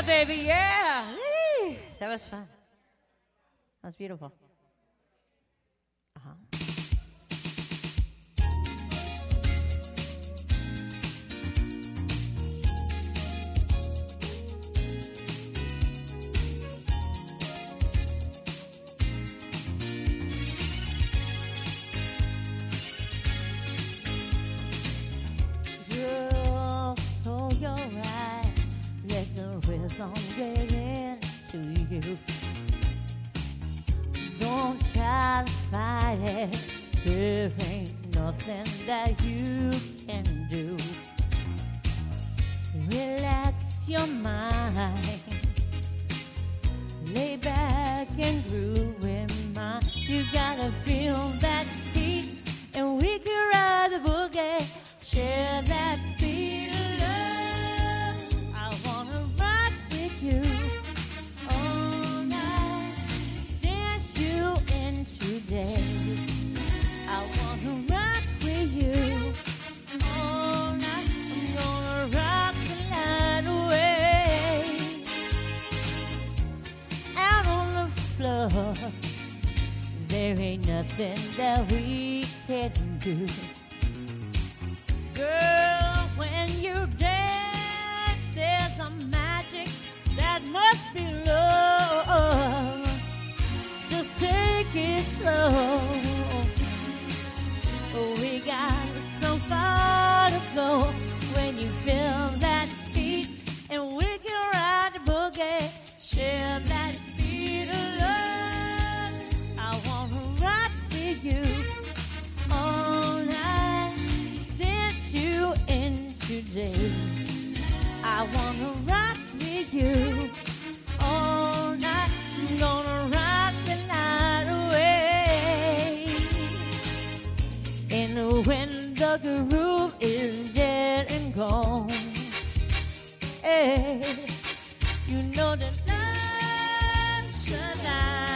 baby, yeah. Whee! That was fun. That was beautiful. Uh-huh. Girl, close your eyes. Let the rhythm get into you. Don't try to fight it. There ain't nothing that you can do. Relax your mind. Lay back and groove in mind. You gotta feel that beat, and we can ride the boogie. Share that beat of love. I wanna rock with you all night. Dance you in today. I wanna rock with you all night. I'm gonna rock the night away. Out on the floor, there ain't nothing that we can't do. Girl, when you dance, there's a magic that must be love. Just take it slow. We got so far to go. When you feel that beat, and we can ride the boogie. Share that beat of love. I wanna rock with you all night. Dance you in today. I wanna rock with you all night. I'm gonna rock the night away. And when the groove is dead and gone, hey, you know that life's a night.